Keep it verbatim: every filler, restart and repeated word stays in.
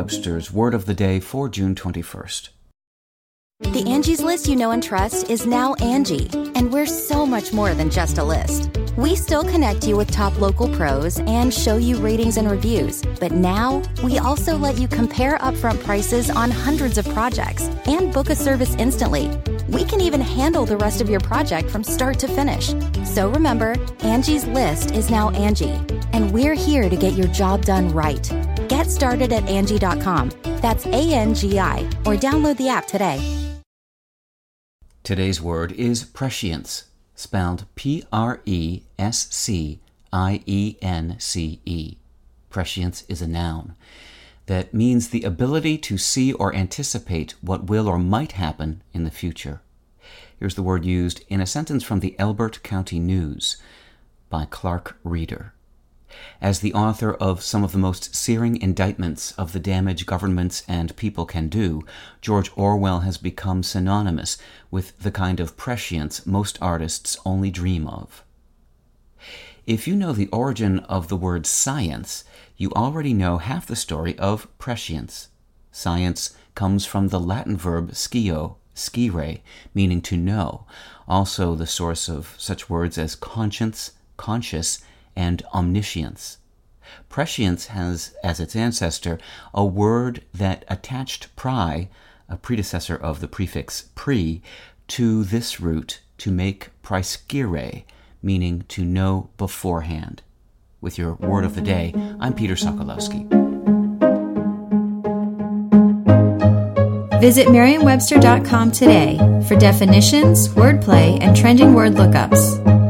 Merriam-Webster's Word of the Day for June twenty-first. The Angie's List you know and trust is now Angie, and we're so much more than just a list. We still connect you with top local pros and show you ratings and reviews, but now we also let you compare upfront prices on hundreds of projects and book a service instantly. We can even handle the rest of your project from start to finish. So remember, Angie's List is now Angie, and we're here to get your job done right. Get started at Angie dot com. That's A N G I, or download the app today. Today's word is prescience, spelled P R E S C I E N C E. Prescience is a noun that means the ability to see or anticipate what will or might happen in the future. Here's the word used in a sentence from the Elbert County News by Clark Reeder. As the author of some of the most searing indictments of the damage governments and people can do, George Orwell has become synonymous with the kind of prescience most artists only dream of. If you know the origin of the word science, you already know half the story of prescience. Science comes from the Latin verb scio, scire, meaning to know, also the source of such words as conscience, conscious, and omniscience. Prescience has as its ancestor a word that attached pri, a predecessor of the prefix pre, to this root to make praescire, meaning to know beforehand. With your Word of the Day, I'm Peter Sokolowski. Visit Merriam Webster dot com today for definitions, wordplay, and trending word lookups.